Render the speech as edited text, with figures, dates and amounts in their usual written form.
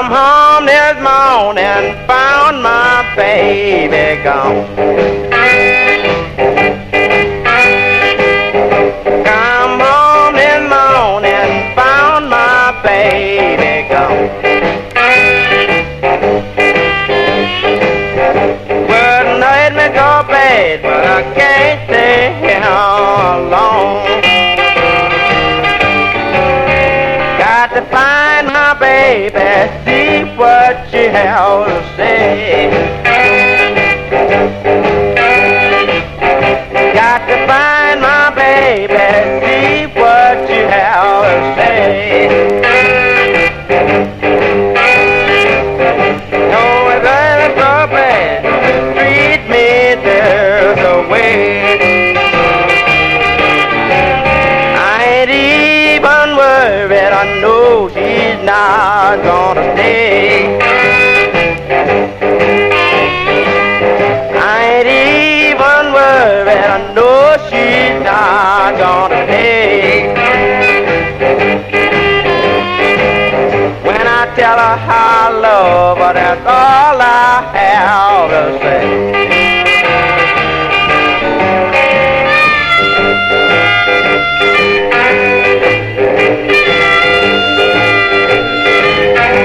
Come home this morning, found my baby gone. Come home this morning, found my baby gone. Wouldn't let me go to bed, but I can't stay here alone. Got to find my baby, see what she has to say. Got to find my baby, see what she has to say. No, it's really so bad, treat me this way. I ain't even worried, I know she's not gonna stay. I ain't even worried, I know she's not gonna stay. When I tell her how I love her, that's all I have to say.